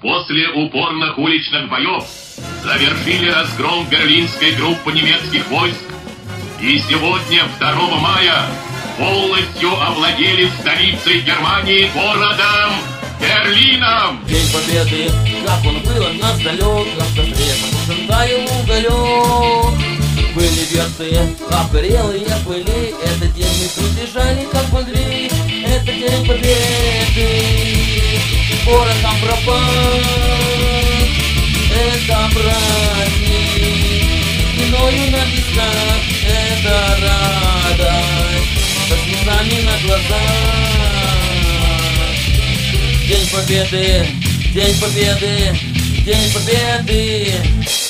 после упорных уличных боев завершили разгром берлинской группы немецких войск и сегодня, 2 мая, полностью овладели столицей Германии, городом Берлином. День Победы, как он был от нас далек, как согрет, таял уголек. Были верцы, обгорелые были, этот день мы тут лежали, как могли. Это день Победы, город там пропал, это праздник, виною на висках, это радость, со слезами на глазах. День Победы, День Победы, День Победы.